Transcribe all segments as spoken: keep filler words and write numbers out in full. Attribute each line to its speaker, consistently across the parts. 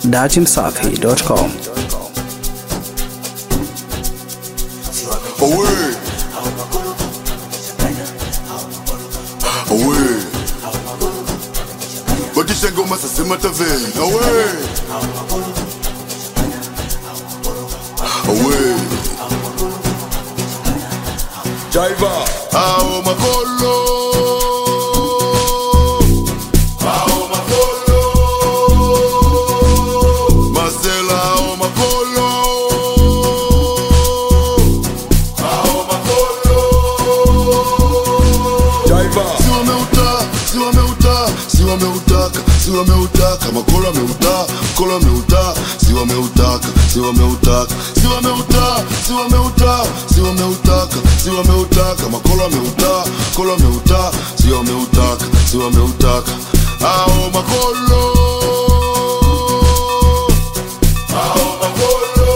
Speaker 1: dati msafi dot com.
Speaker 2: Away. Away. Bakisha ngoma sasa mataveni. Away. Away. Jaiva. Ao makolo. Ao makolo. Marcela ao makolo. Ao makolo. Jaiva. Siwa meuta, siwa meuta, siwa meutaka, siwa meutaka, makolo meuta, makolo meuta, siwa meutaka, siwa meutaka, siwa meuta, siwa meuta, siwa meutaka, siwa meutaka, makolo meuta, makolo meuta, siwa meutaka, siwa meutaka, ao makolo, ao makolo,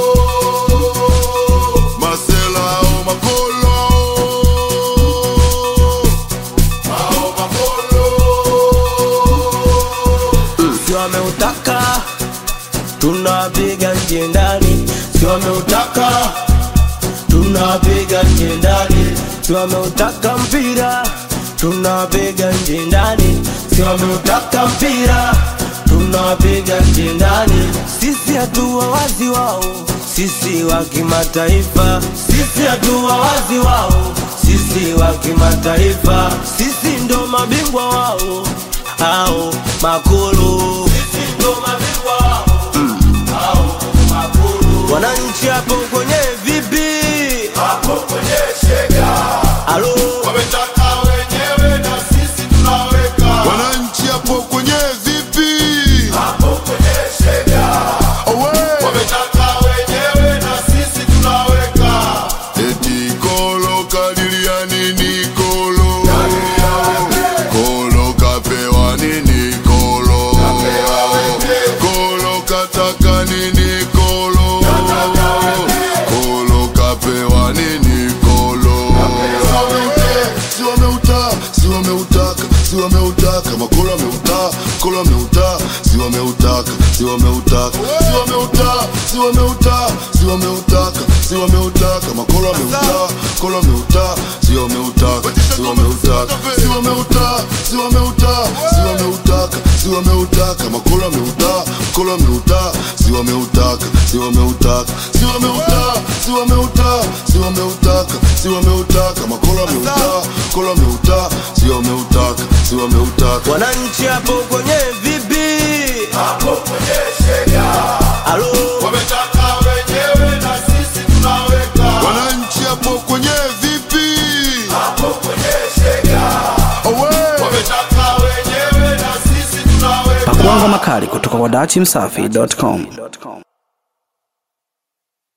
Speaker 2: Marcela ao makolo, ao makolo.
Speaker 3: Siwa meutaka, tunapiga nje ndani. Siwa meutaka, tunapiga nje ndani. Siwa meutaka mpira, tunapiga nje ndani. Siwa meutaka mpira, tunapiga nje ndani. Sisi hatuwa wazi wao, sisi wa kimataifa. Sisi hatuwa wazi wao, sisi wa kimataifa. Sisi ndo mabingwa wao, hao makulu. Sisi ndo mabingwa wao, hao makulu. Wananchi hapo kwenye vipi? Hapo kwenye shega. Alo,
Speaker 2: Wametaka wenyewe na sisi tunaweka. Wananchi hapo kwenye vipi? Hapo kwenye shega. Away. Wametaka wenyewe na sisi tunaweka. Eti kolo kadiria nini kolo? Kolo kapewa nini kolo? Kolo kataka nini kolo? Kolo kapewa nini kolo? Siwa meuta, siwa meutaka, siwa meutaka, makolo meuta, makolo meuta, siwa meutaka, siwa meutaka, siwa meuta, siwa meuta, siwa meutaka, siwa meutaka, makolo meuta, makolo meuta, siwa meutaka, siwa meutaka, siwa meuta, siwa meuta, siwa meutaka, siwa meutaka, makolo meuta, makolo meuta, siwa meutaka, siwa meutaka, siwa meuta, siwa meuta, siwa meutaka, siwa meutaka, makolo meuta, makolo meuta, siwa meutaka, siwa meutaka.
Speaker 3: wananchi hapo kwenye vipi?
Speaker 2: Hapo kwenye shega.
Speaker 3: Alo,
Speaker 2: Wametaka wenyewe na sisi tunaweka. Wananchi hapo kwenye vipi? Hapo kwenye shega. Away. Wametaka wenyewe na sisi tunaweka.
Speaker 1: Pakuanga makali kutoka kwa dati msafi dot com.